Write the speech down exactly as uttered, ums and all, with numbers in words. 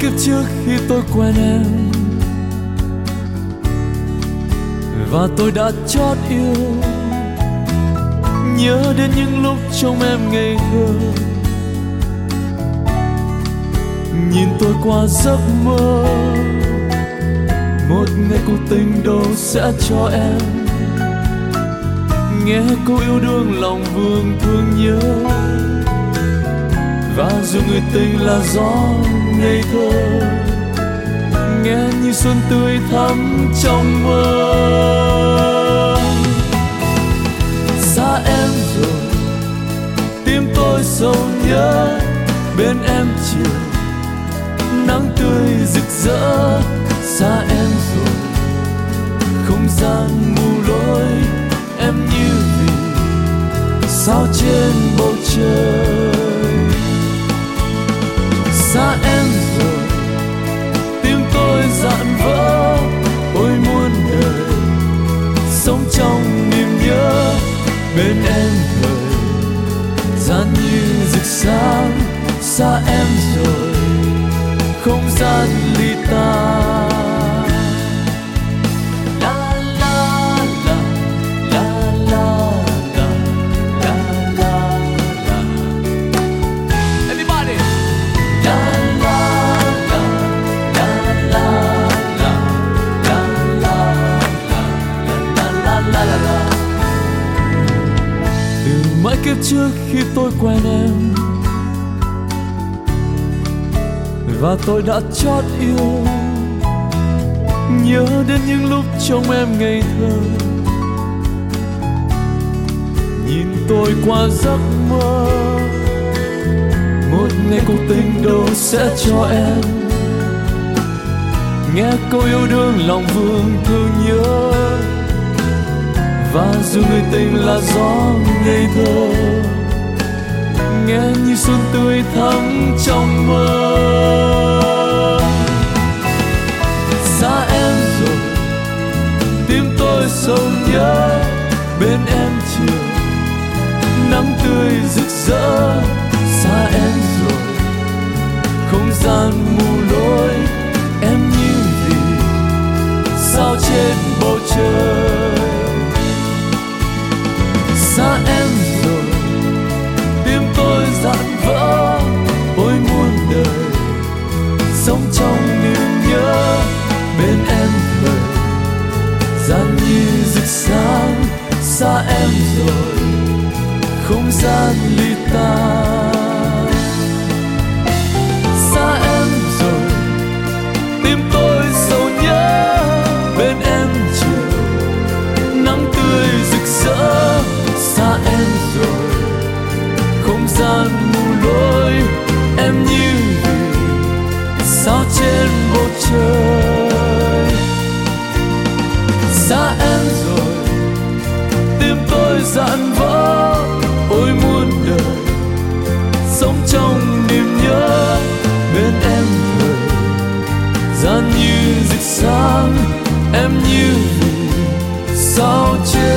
kiếp trước khi tôi quen em và tôi đã chót yêu, nhớ đến những lúc trông em ngây thơ, nhìn tôi qua giấc mơ. Một ngày cuộc tình đâu sẽ cho em nghe câu yêu đương lòng vương thương nhớ, và dù người tình là gió ngây thơ, nghe như xuân tươi thắm trong mơ. Xa em rồi, tim tôi sầu nhớ, bên em chiều nắng tươi rực rỡ. Xa em rồi, không gian mù lối, em như vì sao trên bầu trời. Xa em rồi, tim tôi dạn vỡ, ôi muôn đời sống trong niềm nhớ. Bên em thời gian như rực sáng. Xa em rồi, không gian ly tan. Mãi kiếp trước khi tôi quen em và tôi đã chót yêu, nhớ đến những lúc trông em ngây thơ, nhìn tôi qua giấc mơ. Một ngày cuộc tình đâu sẽ cho em nghe câu yêu đương lòng vương thương nhớ, và dù người tình là gió ngây thơ, nghe như xuân tươi thắm trong mơ. Xa em rồi, tim tôi sầu nhớ, bên em chiều nắng tươi rực rỡ. Xa em rồi, không gian mù lối, em như vì sao trên bầu trời. Xa em rồi, tim tôi dạn vỡ, ôi muôn đời sống trong niềm nhớ. Bên em thời gian như rực sáng. Xa em rồi, không gian ly tan. Xa em rồi, tim tôi sầu nhớ, bên em chiều nắng tươi rực rỡ. Xa em rồi, không gian mù lối, em như vì sao trên bầu trời. Xa em rồi, tim tôi dạn vỡ, ôi muôn đời sống trong niềm nhớ. Bên em thời gian như rực sáng, em như vì sao trên